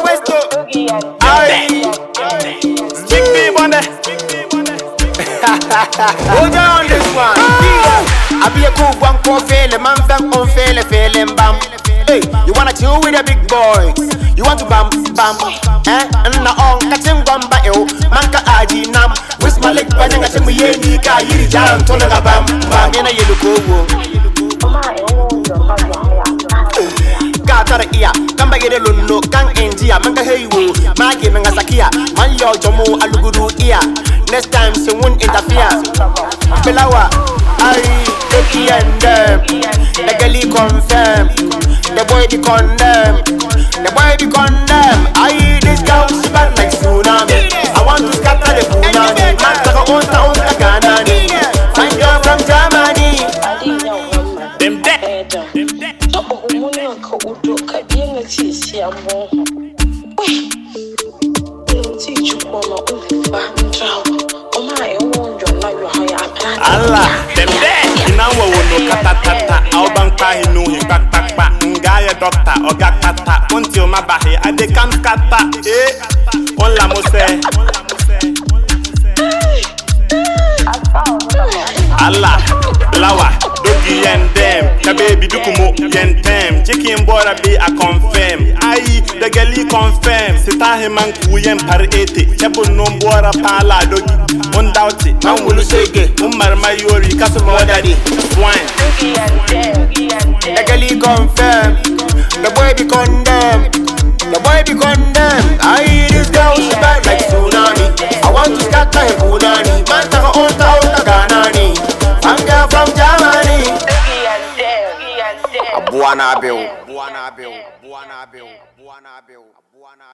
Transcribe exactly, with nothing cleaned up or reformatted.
let's go. Aye. Big B on the. Hold on this one. I be a cool one for failing, man, fam on failing, failing, bam. Hey, you wanna chill with a big boy? You want to bam, bam, eh? And na on, catching one by you, manka aji nam. With my leg, running at me, ye, ka, yiri jam, tonaga bam, bam, in a yellow go. Gatara iya, kamba yere lundo, kang enjia, manga heiwo, magi menga sakia, man yo jomo aluguru iya. Next time, she won't interfere. Belawa, I, Doki and them, the girlie confirm, the boy be condemn, the boy be condemn. I, this girl, she bad like tsunami. I want to scatter the punani, man, taka onta onta ganani. Find girl from Germany. Them dead, them dead. Allah, them dead. Inawa wono katatata, aubang pahinu hikakakpa, ngaya doctor ogakata, until mabahi ade kam kata, eh, on la mose. Allah, lawa, dogi yen dem, the baby dukumo yen tem, chicken bora be a confirm, aye, the girlie confirm, sita himan kuyen par ete, chebo no bora pala dogi, undoughty, man wulu shege, umar mayori, kasu modadi, swine. The girlie confirm, the boy be condemn, the boy be condemn, aye, this girl she bad like tsunami, I want to scatter her punani, man taka onta onta ganani. I'm girl from Germany. Buana Bill, Buana Bill, Buana Bill, Buana Bill, Buana.